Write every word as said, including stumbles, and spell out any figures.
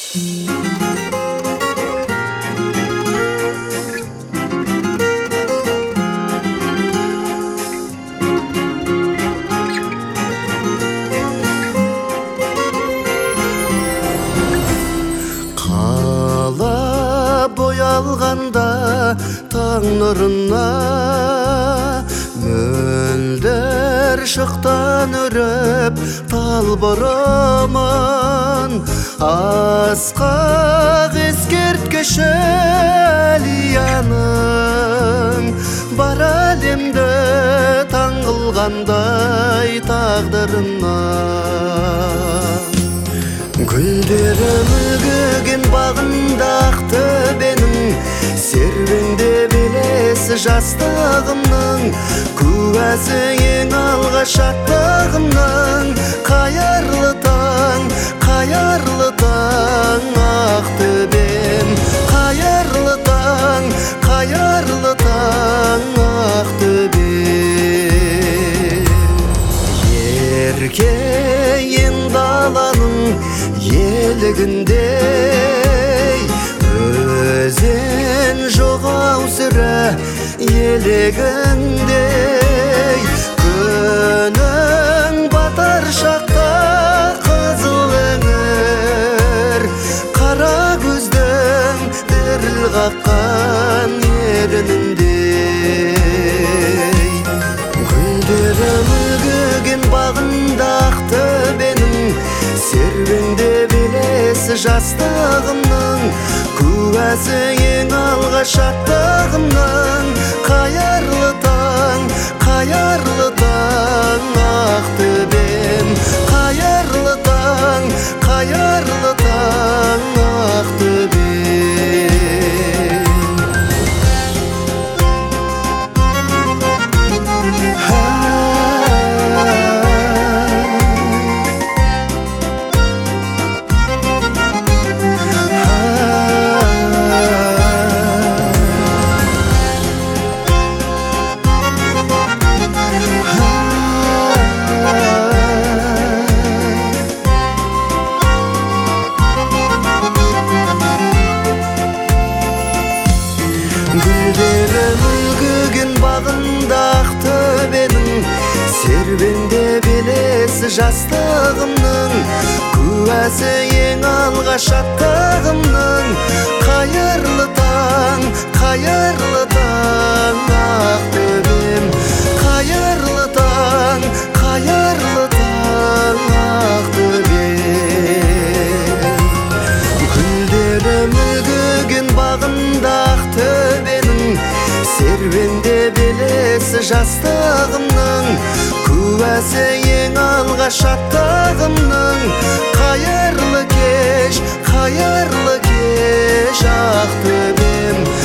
Боялғанда таң нұрына мөлдір шықтан үріп талбырамын асқақ ескерткіші әлияның бар әлемді таң қылғандай тағдырына гүлдері мүлгіген бағында ақтөбенің серуенде белесі жастығымның куәсі ең алғаш аттағымның қайырлы таң, қайырлы таң ақтөбем, қайырлы таң, қайырлы таң ақтөбем. Еркейін даланың елігіндей өзен жоғау сүрі елегіндей күнің батар шақта қызыл іңір қара көздің діріл қаққан ерініндей гүлдері мүлгіген бағында ақтөбенің серуенде белесі жастығымның куәсі ең алғаш аттағымның қайырлы таң, қайырлы таң ақтөбем, қайырлы таң, қайырлы таң ақтөбем. Гүлдері мүлгіген бағында ақтөбенің серуенде белесі жастығымның куәсі ең алғаш аттағымның қайырлы таң, қайырлы таң ақтөбем, қайырлы таң, қайырлы таң ақтөбем. Гүлдері мүлгіген бағында ақтөбенің серуенде белесі жастығымның куәсі ең алғаш аттағымның қайырлы кеш, қайырлы кеш ақтөбем,